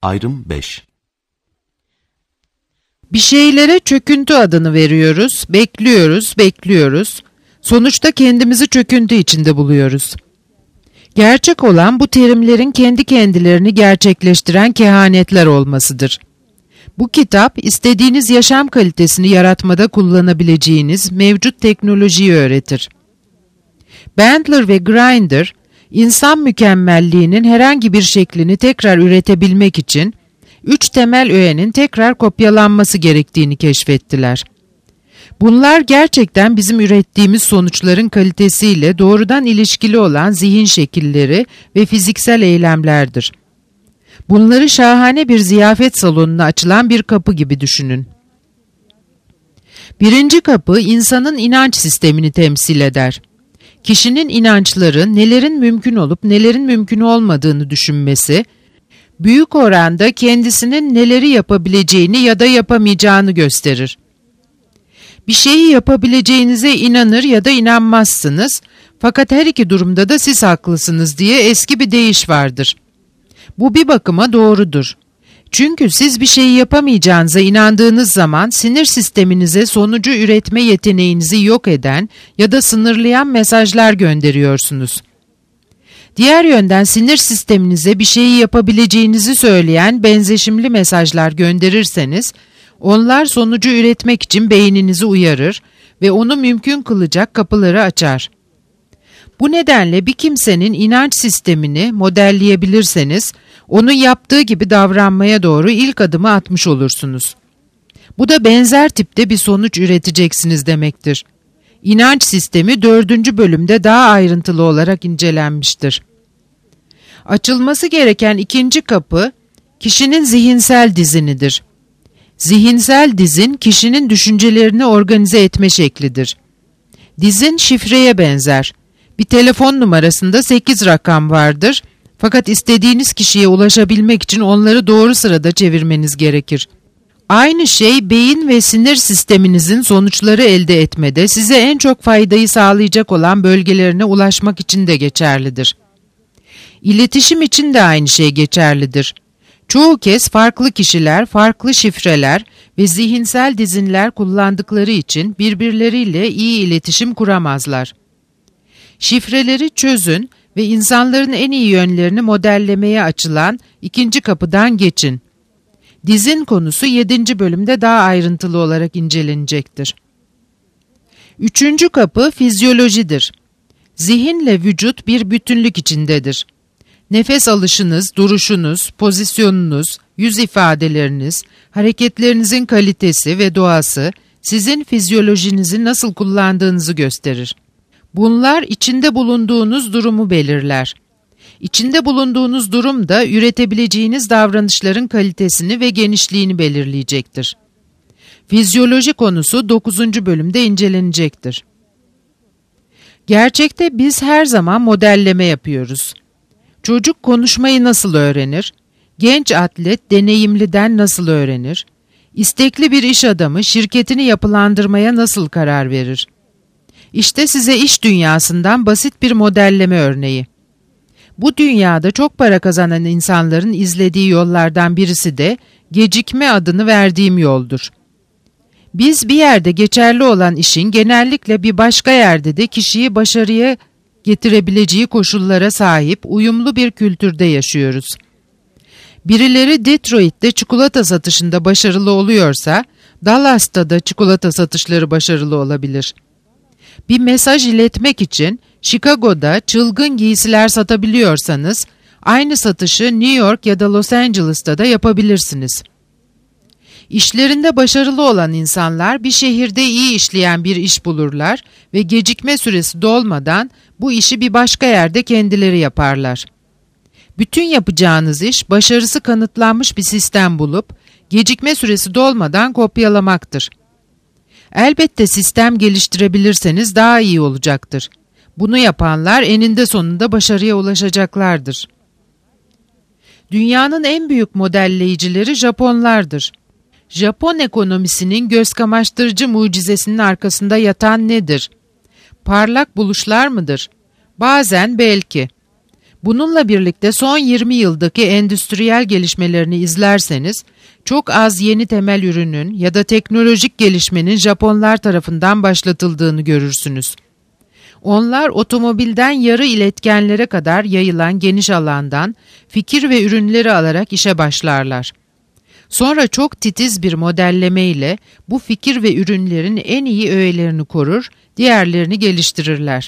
Ayrım 5. Bir şeylere çöküntü adını veriyoruz, bekliyoruz. Sonuçta kendimizi çöküntü içinde buluyoruz. Gerçek olan bu terimlerin kendi kendilerini gerçekleştiren kehanetler olmasıdır. Bu kitap, istediğiniz yaşam kalitesini yaratmada kullanabileceğiniz mevcut teknolojiyi öğretir. Bandler ve Grinder, insan mükemmelliğinin herhangi bir şeklini tekrar üretebilmek için 3 temel öğenin tekrar kopyalanması gerektiğini keşfettiler. Bunlar gerçekten bizim ürettiğimiz sonuçların kalitesiyle doğrudan ilişkili olan zihin şekilleri ve fiziksel eylemlerdir. Bunları şahane bir ziyafet salonuna açılan bir kapı gibi düşünün. Birinci kapı insanın inanç sistemini temsil eder. Kişinin inançları nelerin mümkün olup nelerin mümkün olmadığını düşünmesi, büyük oranda kendisinin neleri yapabileceğini ya da yapamayacağını gösterir. Bir şeyi yapabileceğinize inanır ya da inanmazsınız, fakat her iki durumda da siz haklısınız diye eski bir deyiş vardır. Bu bir bakıma doğrudur. Çünkü siz bir şeyi yapamayacağınıza inandığınız zaman sinir sisteminize sonucu üretme yeteneğinizi yok eden ya da sınırlayan mesajlar gönderiyorsunuz. Diğer yönden sinir sisteminize bir şeyi yapabileceğinizi söyleyen benzeşimli mesajlar gönderirseniz, onlar sonucu üretmek için beyninizi uyarır ve onu mümkün kılacak kapıları açar. Bu nedenle bir kimsenin inanç sistemini modelleyebilirseniz, onun yaptığı gibi davranmaya doğru ilk adımı atmış olursunuz. Bu da benzer tipte bir sonuç üreteceksiniz demektir. İnanç sistemi 4. bölümde daha ayrıntılı olarak incelenmiştir. Açılması gereken ikinci kapı, kişinin zihinsel dizinidir. Zihinsel dizin, kişinin düşüncelerini organize etme şeklidir. Dizin şifreye benzer. Bir telefon numarasında 8 rakam vardır, fakat istediğiniz kişiye ulaşabilmek için onları doğru sırada çevirmeniz gerekir. Aynı şey beyin ve sinir sisteminizin sonuçları elde etmede size en çok faydayı sağlayacak olan bölgelerine ulaşmak için de geçerlidir. İletişim için de aynı şey geçerlidir. Çoğu kez farklı kişiler, farklı şifreler ve zihinsel dizinler kullandıkları için birbirleriyle iyi iletişim kuramazlar. Şifreleri çözün ve insanların en iyi yönlerini modellemeye açılan ikinci kapıdan geçin. Dizin konusu 7. bölümde daha ayrıntılı olarak incelenecektir. 3. kapı fizyolojidir. Zihinle vücut bir bütünlük içindedir. Nefes alışınız, duruşunuz, pozisyonunuz, yüz ifadeleriniz, hareketlerinizin kalitesi ve doğası sizin fizyolojinizi nasıl kullandığınızı gösterir. Bunlar içinde bulunduğunuz durumu belirler. İçinde bulunduğunuz durum da üretebileceğiniz davranışların kalitesini ve genişliğini belirleyecektir. Fizyoloji konusu 9. bölümde incelenecektir. Gerçekte biz her zaman modelleme yapıyoruz. Çocuk konuşmayı nasıl öğrenir? Genç atlet deneyimliden nasıl öğrenir? İstekli bir iş adamı şirketini yapılandırmaya nasıl karar verir? İşte size iş dünyasından basit bir modelleme örneği. Bu dünyada çok para kazanan insanların izlediği yollardan birisi de gecikme adını verdiğim yoldur. Biz bir yerde geçerli olan işin genellikle bir başka yerde de kişiyi başarıya getirebileceği koşullara sahip uyumlu bir kültürde yaşıyoruz. Birileri Detroit'te çikolata satışında başarılı oluyorsa, Dallas'ta da çikolata satışları başarılı olabilir. Bir mesaj iletmek için Chicago'da çılgın giysiler satabiliyorsanız, aynı satışı New York ya da Los Angeles'ta da yapabilirsiniz. İşlerinde başarılı olan insanlar bir şehirde iyi işleyen bir iş bulurlar ve gecikme süresi dolmadan bu işi bir başka yerde kendileri yaparlar. Bütün yapacağınız iş başarısı kanıtlanmış bir sistem bulup gecikme süresi dolmadan kopyalamaktır. Elbette sistem geliştirebilirseniz daha iyi olacaktır. Bunu yapanlar eninde sonunda başarıya ulaşacaklardır. Dünyanın en büyük modelleyicileri Japonlardır. Japon ekonomisinin gözkamaştırıcı mucizesinin arkasında yatan nedir? Parlak buluşlar mıdır? Bazen belki. Bununla birlikte son 20 yıldaki endüstriyel gelişmelerini izlerseniz, çok az yeni temel ürünün ya da teknolojik gelişmenin Japonlar tarafından başlatıldığını görürsünüz. Onlar otomobilden yarı iletkenlere kadar yayılan geniş alandan fikir ve ürünleri alarak işe başlarlar. Sonra çok titiz bir modelleme ile bu fikir ve ürünlerin en iyi öğelerini korur, diğerlerini geliştirirler.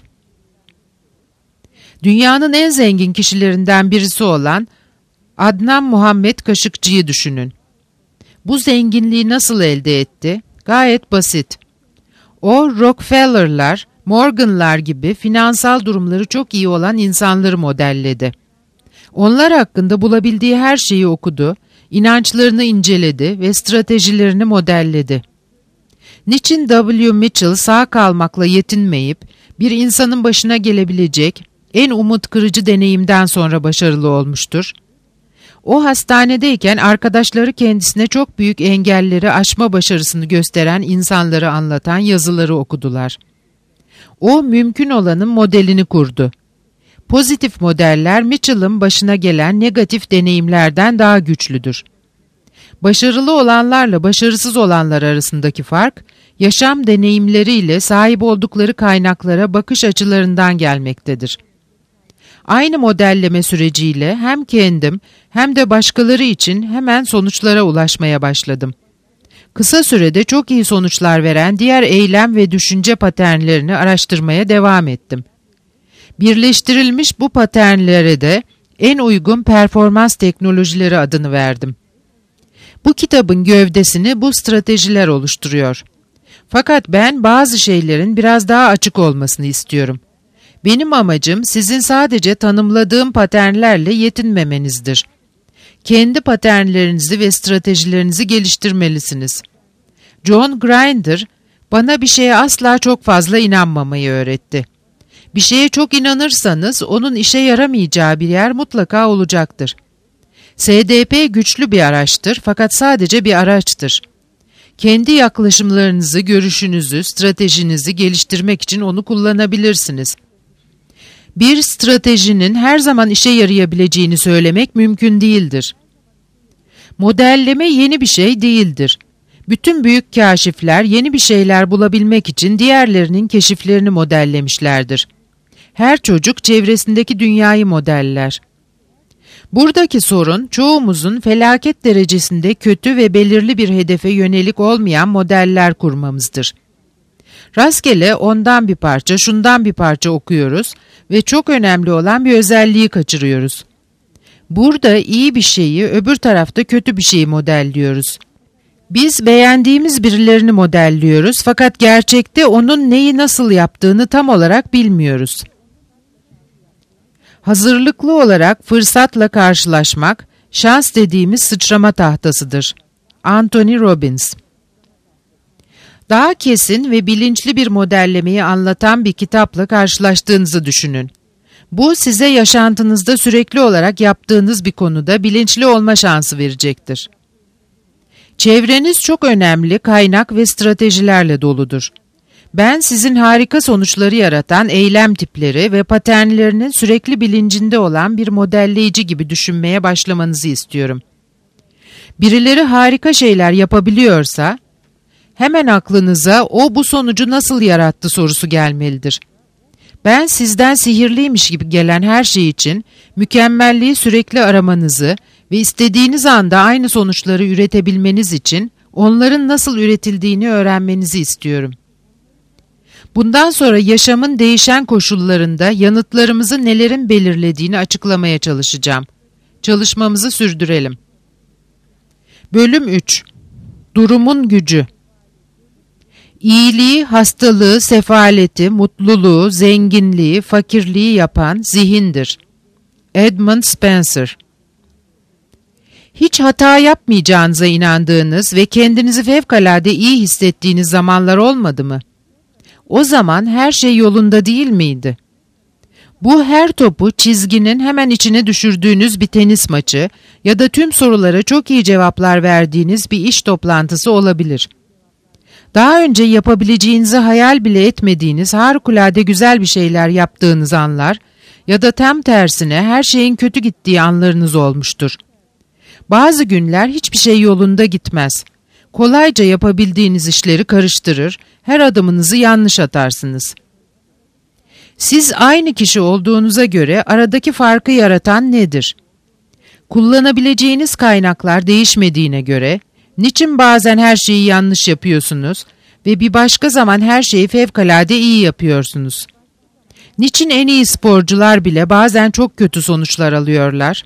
Dünyanın en zengin kişilerinden birisi olan Adnan Muhammed Kaşıkçı'yı düşünün. Bu zenginliği nasıl elde etti? Gayet basit. O, Rockefeller'lar, Morgan'lar gibi finansal durumları çok iyi olan insanları modelledi. Onlar hakkında bulabildiği her şeyi okudu, inançlarını inceledi ve stratejilerini modelledi. Niçin W. Mitchell sağ kalmakla yetinmeyip bir insanın başına gelebilecek en umut kırıcı deneyimden sonra başarılı olmuştur? O hastanedeyken arkadaşları kendisine çok büyük engelleri aşma başarısını gösteren insanları anlatan yazıları okudular. O mümkün olanın modelini kurdu. Pozitif modeller Mitchell'ın başına gelen negatif deneyimlerden daha güçlüdür. Başarılı olanlarla başarısız olanlar arasındaki fark, yaşam deneyimleriyle sahip oldukları kaynaklara bakış açılarından gelmektedir. Aynı modelleme süreciyle hem kendim hem de başkaları için hemen sonuçlara ulaşmaya başladım. Kısa sürede çok iyi sonuçlar veren diğer eylem ve düşünce paternlerini araştırmaya devam ettim. Birleştirilmiş bu paternlere de en uygun performans teknolojileri adını verdim. Bu kitabın gövdesini bu stratejiler oluşturuyor. Fakat ben bazı şeylerin biraz daha açık olmasını istiyorum. Benim amacım sizin sadece tanımladığım paternlerle yetinmemenizdir. Kendi paternlerinizi ve stratejilerinizi geliştirmelisiniz. John Grinder, bana bir şeye asla çok fazla inanmamayı öğretti. Bir şeye çok inanırsanız onun işe yaramayacağı bir yer mutlaka olacaktır. SDP güçlü bir araçtır fakat sadece bir araçtır. Kendi yaklaşımlarınızı, görüşünüzü, stratejinizi geliştirmek için onu kullanabilirsiniz. Bir stratejinin her zaman işe yarayabileceğini söylemek mümkün değildir. Modelleme yeni bir şey değildir. Bütün büyük kâşifler yeni bir şeyler bulabilmek için diğerlerinin keşiflerini modellemişlerdir. Her çocuk çevresindeki dünyayı modeller. Buradaki sorun çoğumuzun felaket derecesinde kötü ve belirli bir hedefe yönelik olmayan modeller kurmamızdır. Rastgele ondan bir parça, şundan bir parça okuyoruz ve çok önemli olan bir özelliği kaçırıyoruz. Burada iyi bir şeyi, öbür tarafta kötü bir şeyi modelliyoruz. Biz beğendiğimiz birilerini modelliyoruz fakat gerçekte onun neyi nasıl yaptığını tam olarak bilmiyoruz. Hazırlıklı olarak fırsatla karşılaşmak, şans dediğimiz sıçrama tahtasıdır. Anthony Robbins. Daha kesin ve bilinçli bir modellemeyi anlatan bir kitapla karşılaştığınızı düşünün. Bu size yaşantınızda sürekli olarak yaptığınız bir konuda bilinçli olma şansı verecektir. Çevreniz çok önemli kaynak ve stratejilerle doludur. Ben sizin harika sonuçları yaratan eylem tipleri ve paternlerinin sürekli bilincinde olan bir modelleyici gibi düşünmeye başlamanızı istiyorum. Birileri harika şeyler yapabiliyorsa, hemen aklınıza o bu sonucu nasıl yarattı sorusu gelmelidir. Ben sizden sihirliymiş gibi gelen her şey için mükemmelliği sürekli aramanızı ve istediğiniz anda aynı sonuçları üretebilmeniz için onların nasıl üretildiğini öğrenmenizi istiyorum. Bundan sonra yaşamın değişen koşullarında yanıtlarımızı nelerin belirlediğini açıklamaya çalışacağım. Çalışmamızı sürdürelim. Bölüm 3. Durumun gücü. İyiliği, hastalığı, sefaleti, mutluluğu, zenginliği, fakirliği yapan zihindir. Edmund Spencer. Hiç hata yapmayacağınıza inandığınız ve kendinizi fevkalade iyi hissettiğiniz zamanlar olmadı mı? O zaman her şey yolunda değil miydi? Bu her topu çizginin hemen içine düşürdüğünüz bir tenis maçı ya da tüm sorulara çok iyi cevaplar verdiğiniz bir iş toplantısı olabilir. Daha önce yapabileceğinizi hayal bile etmediğiniz harikulade güzel bir şeyler yaptığınız anlar Ya da tam tersine her şeyin kötü gittiği anlarınız olmuştur. Bazı günler hiçbir şey yolunda gitmez. Kolayca yapabildiğiniz işleri karıştırır, her adımınızı yanlış atarsınız. Siz aynı kişi olduğunuza göre aradaki farkı yaratan nedir? Kullanabileceğiniz kaynaklar değişmediğine göre, niçin bazen her şeyi yanlış yapıyorsunuz ve bir başka zaman her şeyi fevkalade iyi yapıyorsunuz? Niçin en iyi sporcular bile bazen çok kötü sonuçlar alıyorlar?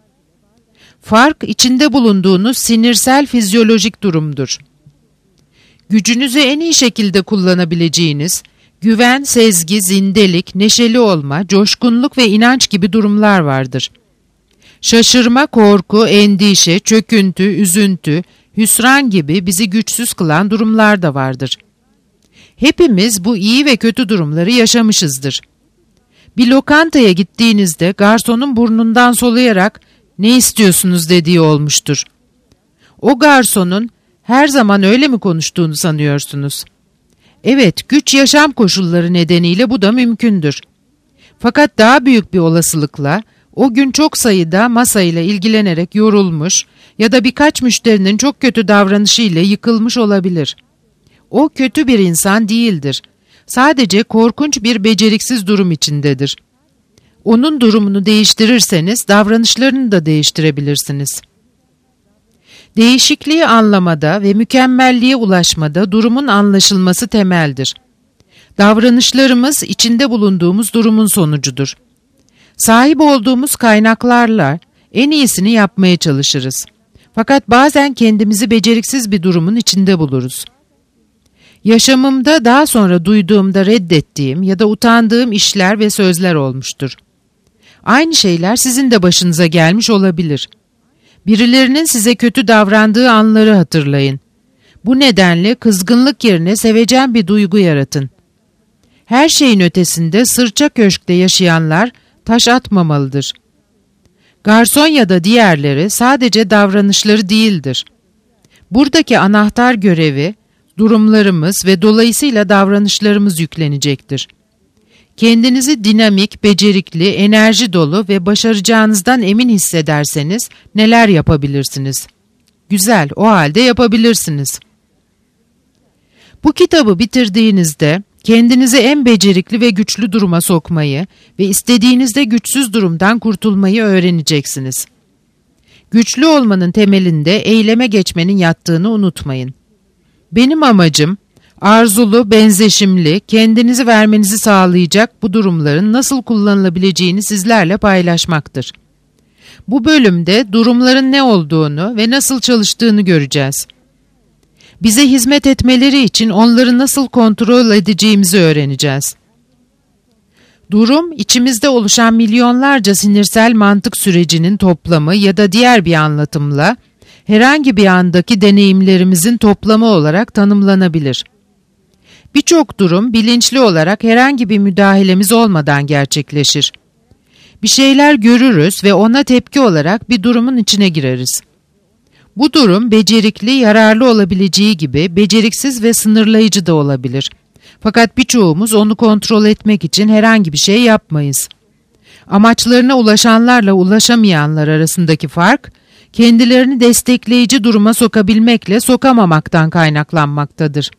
Fark, içinde bulunduğunuz sinirsel fizyolojik durumdur. Gücünüzü en iyi şekilde kullanabileceğiniz, güven, sezgi, zindelik, neşeli olma, coşkunluk ve inanç gibi durumlar vardır. Şaşırma, korku, endişe, çöküntü, üzüntü, hüsran gibi bizi güçsüz kılan durumlar da vardır. Hepimiz bu iyi ve kötü durumları yaşamışızdır. Bir lokantaya gittiğinizde garsonun burnundan soluyarak "Ne istiyorsunuz?" dediği olmuştur. O garsonun her zaman öyle mi konuştuğunu sanıyorsunuz? Evet, güç yaşam koşulları nedeniyle bu da mümkündür. Fakat daha büyük bir olasılıkla o gün çok sayıda masayla ilgilenerek yorulmuş ya da birkaç müşterinin çok kötü davranışıyla yıkılmış olabilir. O kötü bir insan değildir. Sadece korkunç bir beceriksiz durum içindedir. Onun durumunu değiştirirseniz davranışlarını da değiştirebilirsiniz. Değişikliği anlamada ve mükemmelliğe ulaşmada durumun anlaşılması temeldir. Davranışlarımız içinde bulunduğumuz durumun sonucudur. Sahip olduğumuz kaynaklarla en iyisini yapmaya çalışırız. Fakat bazen kendimizi beceriksiz bir durumun içinde buluruz. Yaşamımda daha sonra duyduğumda reddettiğim ya da utandığım işler ve sözler olmuştur. Aynı şeyler sizin de başınıza gelmiş olabilir. Birilerinin size kötü davrandığı anları hatırlayın. Bu nedenle kızgınlık yerine sevecen bir duygu yaratın. Her şeyin ötesinde sırça köşkte yaşayanlar taş atmamalıdır. Garson ya da diğerleri sadece davranışları değildir. Buradaki anahtar görevi, durumlarımız ve dolayısıyla davranışlarımız yüklenecektir. Kendinizi dinamik, becerikli, enerji dolu ve başaracağınızdan emin hissederseniz neler yapabilirsiniz? Güzel, o halde yapabilirsiniz. Bu kitabı bitirdiğinizde kendinizi en becerikli ve güçlü duruma sokmayı ve istediğinizde güçsüz durumdan kurtulmayı öğreneceksiniz. Güçlü olmanın temelinde eyleme geçmenin yattığını unutmayın. Benim amacım, arzulu, benzeşimli, kendinizi vermenizi sağlayacak bu durumların nasıl kullanılabileceğini sizlerle paylaşmaktır. Bu bölümde durumların ne olduğunu ve nasıl çalıştığını göreceğiz. Bize hizmet etmeleri için onları nasıl kontrol edeceğimizi öğreneceğiz. Durum, içimizde oluşan milyonlarca sinirsel mantık sürecinin toplamı ya da diğer bir anlatımla, herhangi bir andaki deneyimlerimizin toplamı olarak tanımlanabilir. Birçok durum bilinçli olarak herhangi bir müdahalemiz olmadan gerçekleşir. Bir şeyler görürüz ve ona tepki olarak bir durumun içine gireriz. Bu durum becerikli, yararlı olabileceği gibi beceriksiz ve sınırlayıcı da olabilir. Fakat birçoğumuz onu kontrol etmek için herhangi bir şey yapmayız. Amaçlarına ulaşanlarla ulaşamayanlar arasındaki fark, kendilerini destekleyici duruma sokabilmekle sokamamaktan kaynaklanmaktadır.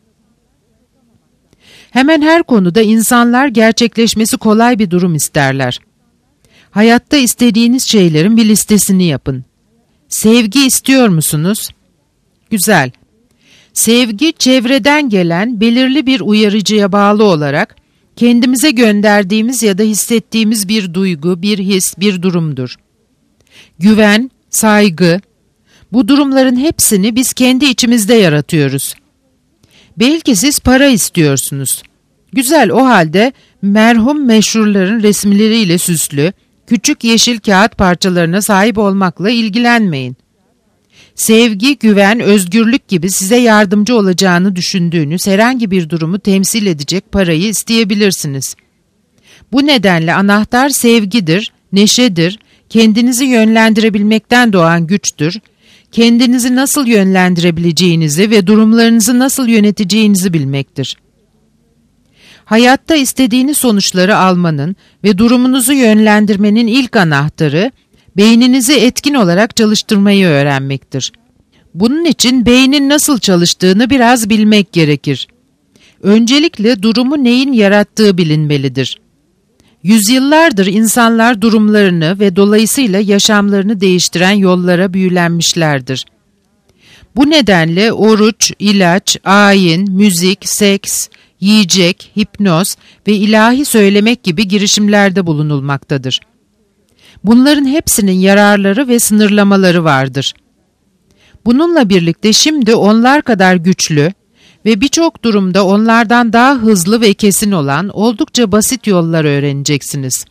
Hemen her konuda insanlar gerçekleşmesi kolay bir durum isterler. Hayatta istediğiniz şeylerin bir listesini yapın. Sevgi istiyor musunuz? Güzel. Sevgi, çevreden gelen belirli bir uyarıcıya bağlı olarak kendimize gönderdiğimiz ya da hissettiğimiz bir duygu, bir his, bir durumdur. Güven, saygı, bu durumların hepsini biz kendi içimizde yaratıyoruz. Belki siz para istiyorsunuz. Güzel, o halde merhum meşhurların resimleriyle süslü, küçük yeşil kağıt parçalarına sahip olmakla ilgilenmeyin. Sevgi, güven, özgürlük gibi size yardımcı olacağını düşündüğünüz herhangi bir durumu temsil edecek parayı isteyebilirsiniz. Bu nedenle anahtar sevgidir, neşedir, kendinizi yönlendirebilmekten doğan güçtür, kendinizi nasıl yönlendirebileceğinizi ve durumlarınızı nasıl yöneteceğinizi bilmektir. Hayatta istediğiniz sonuçları almanın ve durumunuzu yönlendirmenin ilk anahtarı, beyninizi etkin olarak çalıştırmayı öğrenmektir. Bunun için beynin nasıl çalıştığını biraz bilmek gerekir. Öncelikle durumu neyin yarattığı bilinmelidir. Yüzyıllardır insanlar durumlarını ve dolayısıyla yaşamlarını değiştiren yollara büyülenmişlerdir. Bu nedenle oruç, ilaç, ayin, müzik, seks, yiyecek, hipnoz ve ilahi söylemek gibi girişimlerde bulunulmaktadır. Bunların hepsinin yararları ve sınırlamaları vardır. Bununla birlikte şimdi onlar kadar güçlü ve birçok durumda onlardan daha hızlı ve kesin olan oldukça basit yollar öğreneceksiniz.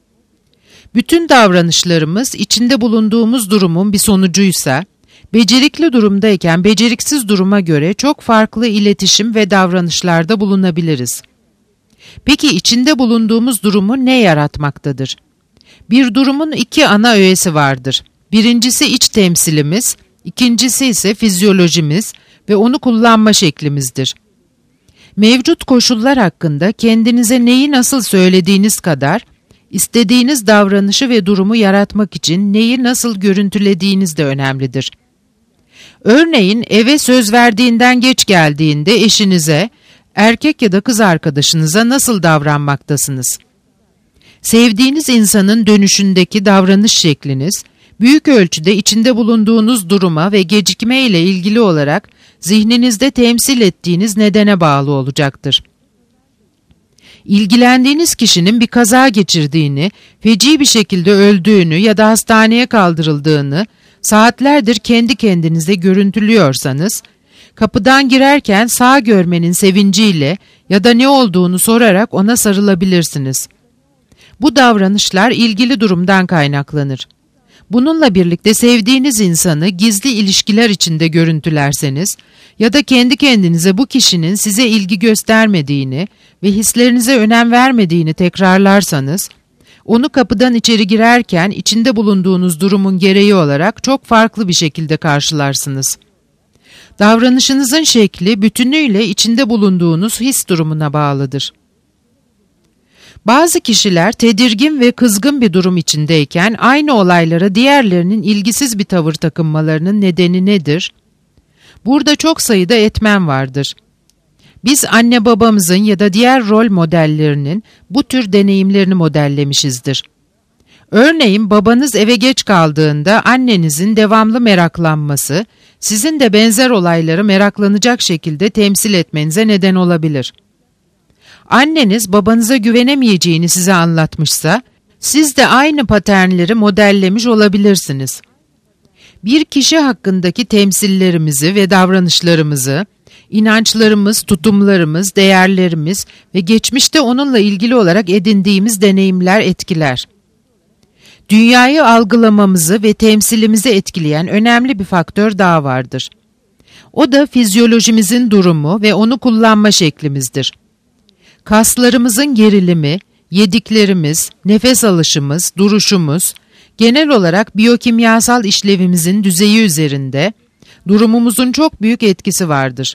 Bütün davranışlarımız içinde bulunduğumuz durumun bir sonucuysa, becerikli durumdayken beceriksiz duruma göre çok farklı iletişim ve davranışlarda bulunabiliriz. Peki içinde bulunduğumuz durumu ne yaratmaktadır? Bir durumun iki ana öğesi vardır. Birincisi iç temsilimiz, ikincisi ise fizyolojimiz ve onu kullanma şeklimizdir. Mevcut koşullar hakkında kendinize neyi nasıl söylediğiniz kadar, istediğiniz davranışı ve durumu yaratmak için neyi nasıl görüntülediğiniz de önemlidir. Örneğin eve söz verdiğinden geç geldiğinde eşinize, erkek ya da kız arkadaşınıza nasıl davranmaktasınız? Sevdiğiniz insanın dönüşündeki davranış şekliniz, büyük ölçüde içinde bulunduğunuz duruma ve gecikme ile ilgili olarak zihninizde temsil ettiğiniz nedene bağlı olacaktır. İlgilendiğiniz kişinin bir kaza geçirdiğini, feci bir şekilde öldüğünü ya da hastaneye kaldırıldığını saatlerdir kendi kendinize görüntülüyorsanız, kapıdan girerken sağ görmenin sevinciyle ya da ne olduğunu sorarak ona sarılabilirsiniz. Bu davranışlar ilgili durumdan kaynaklanır. Bununla birlikte sevdiğiniz insanı gizli ilişkiler içinde görüntülerseniz ya da kendi kendinize bu kişinin size ilgi göstermediğini ve hislerinize önem vermediğini tekrarlarsanız, onu kapıdan içeri girerken içinde bulunduğunuz durumun gereği olarak çok farklı bir şekilde karşılarsınız. Davranışınızın şekli bütünüyle içinde bulunduğunuz his durumuna bağlıdır. Bazı kişiler tedirgin ve kızgın bir durum içindeyken aynı olaylara diğerlerinin ilgisiz bir tavır takınmalarının nedeni nedir? Burada çok sayıda etmen vardır. Biz anne babamızın ya da diğer rol modellerinin bu tür deneyimlerini modellemişizdir. Örneğin babanız eve geç kaldığında annenizin devamlı meraklanması, sizin de benzer olayları meraklanacak şekilde temsil etmenize neden olabilir. Anneniz babanıza güvenemeyeceğini size anlatmışsa, siz de aynı paternleri modellemiş olabilirsiniz. Bir kişi hakkındaki temsillerimizi ve davranışlarımızı, inançlarımız, tutumlarımız, değerlerimiz ve geçmişte onunla ilgili olarak edindiğimiz deneyimler etkiler. Dünyayı algılamamızı ve temsilimizi etkileyen önemli bir faktör daha vardır. O da fizyolojimizin durumu ve onu kullanma şeklimizdir. Kaslarımızın gerilimi, yediklerimiz, nefes alışımız, duruşumuz, genel olarak biyokimyasal işlevimizin düzeyi üzerinde durumumuzun çok büyük etkisi vardır.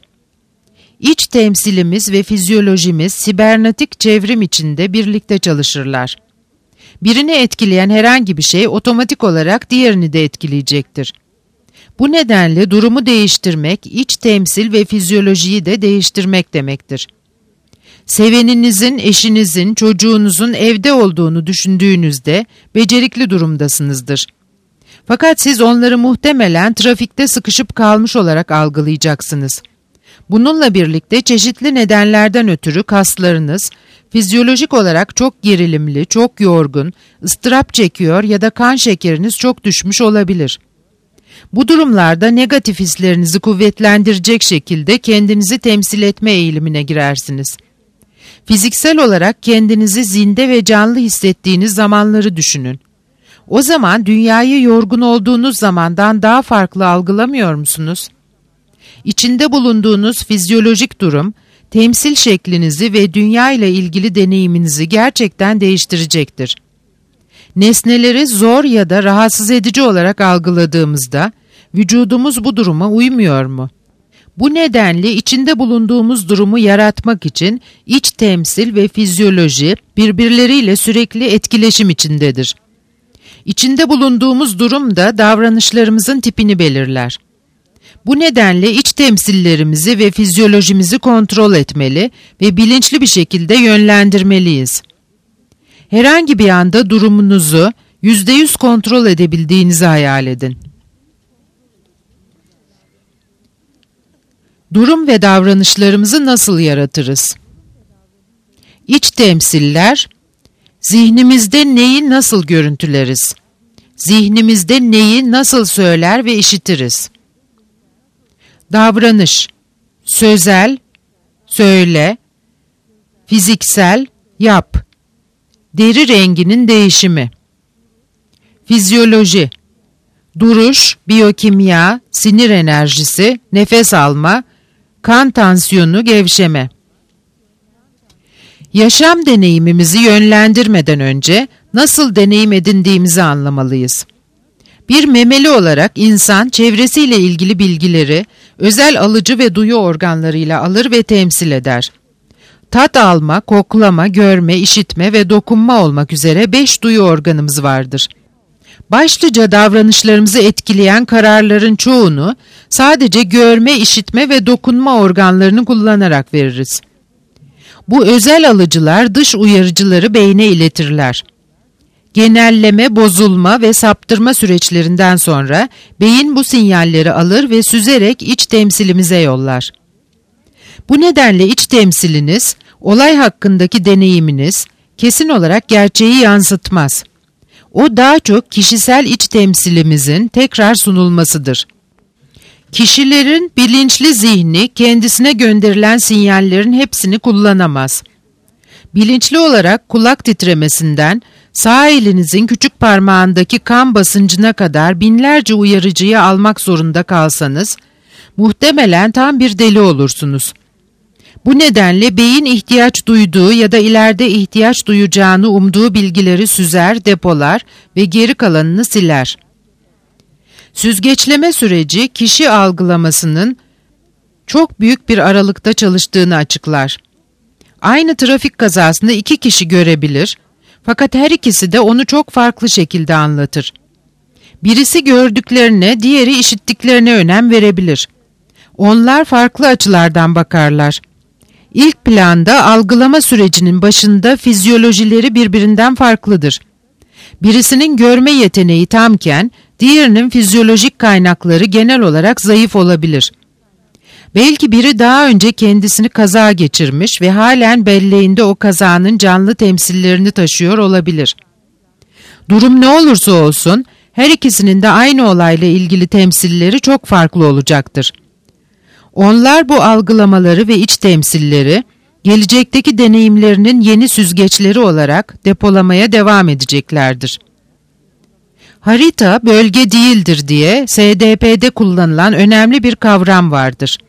İç temsilimiz ve fizyolojimiz sibernetik çevrim içinde birlikte çalışırlar. Birini etkileyen herhangi bir şey otomatik olarak diğerini de etkileyecektir. Bu nedenle durumu değiştirmek, iç temsil ve fizyolojiyi de değiştirmek demektir. Seveninizin, eşinizin, çocuğunuzun evde olduğunu düşündüğünüzde becerikli durumdasınızdır. Fakat siz onları muhtemelen trafikte sıkışıp kalmış olarak algılayacaksınız. Bununla birlikte çeşitli nedenlerden ötürü kaslarınız, fizyolojik olarak çok gerilimli, çok yorgun, ıstırap çekiyor ya da kan şekeriniz çok düşmüş olabilir. Bu durumlarda negatif hislerinizi kuvvetlendirecek şekilde kendinizi temsil etme eğilimine girersiniz. Fiziksel olarak kendinizi zinde ve canlı hissettiğiniz zamanları düşünün. O zaman dünyayı yorgun olduğunuz zamandan daha farklı algılamıyor musunuz? İçinde bulunduğunuz fizyolojik durum, temsil şeklinizi ve dünya ile ilgili deneyiminizi gerçekten değiştirecektir. Nesneleri zor ya da rahatsız edici olarak algıladığımızda, vücudumuz bu duruma uymuyor mu? Bu nedenle içinde bulunduğumuz durumu yaratmak için iç temsil ve fizyoloji birbirleriyle sürekli etkileşim içindedir. İçinde bulunduğumuz durum da davranışlarımızın tipini belirler. Bu nedenle iç temsillerimizi ve fizyolojimizi kontrol etmeli ve bilinçli bir şekilde yönlendirmeliyiz. Herhangi bir anda durumunuzu %100 kontrol edebildiğinizi hayal edin. Durum ve davranışlarımızı nasıl yaratırız? İç temsiller, zihnimizde neyi nasıl görüntüleriz? Zihnimizde neyi nasıl söyler ve işitiriz? Davranış, sözel, söyle, fiziksel, yap, deri renginin değişimi. Fizyoloji, duruş, biyokimya, sinir enerjisi, nefes alma, kan tansiyonu, gevşeme. Yaşam deneyimimizi yönlendirmeden önce nasıl deneyim edindiğimizi anlamalıyız. Bir memeli olarak insan çevresiyle ilgili bilgileri özel alıcı ve duyu organlarıyla alır ve temsil eder. Tat alma, koklama, görme, işitme ve dokunma olmak üzere 5 duyu organımız vardır. Başlıca davranışlarımızı etkileyen kararların çoğunu sadece görme, işitme ve dokunma organlarını kullanarak veririz. Bu özel alıcılar dış uyarıcıları beyne iletirler. Genelleme, bozulma ve saptırma süreçlerinden sonra beyin bu sinyalleri alır ve süzerek iç temsilimize yollar. Bu nedenle iç temsiliniz, olay hakkındaki deneyiminiz kesin olarak gerçeği yansıtmaz. O daha çok kişisel iç temsilimizin tekrar sunulmasıdır. Kişilerin bilinçli zihni kendisine gönderilen sinyallerin hepsini kullanamaz. Bilinçli olarak kulak titremesinden sağ elinizin küçük parmağındaki kan basıncına kadar binlerce uyarıcıyı almak zorunda kalsanız, muhtemelen tam bir deli olursunuz. Bu nedenle beyin ihtiyaç duyduğu ya da ileride ihtiyaç duyacağını umduğu bilgileri süzer, depolar ve geri kalanını siler. Süzgeçleme süreci kişi algılamasının çok büyük bir aralıkta çalıştığını açıklar. Aynı trafik kazasını 2 kişi görebilir, fakat her ikisi de onu çok farklı şekilde anlatır. Birisi gördüklerine, diğeri işittiklerine önem verebilir. Onlar farklı açılardan bakarlar. İlk planda algılama sürecinin başında fizyolojileri birbirinden farklıdır. Birisinin görme yeteneği tamken, diğerinin fizyolojik kaynakları genel olarak zayıf olabilir. Belki biri daha önce kendisini kaza geçirmiş ve halen belleğinde o kazanın canlı temsillerini taşıyor olabilir. Durum ne olursa olsun, her ikisinin de aynı olayla ilgili temsilleri çok farklı olacaktır. Onlar bu algılamaları ve iç temsilleri, gelecekteki deneyimlerinin yeni süzgeçleri olarak depolamaya devam edeceklerdir. Harita bölge değildir diye SDP'de kullanılan önemli bir kavram vardır.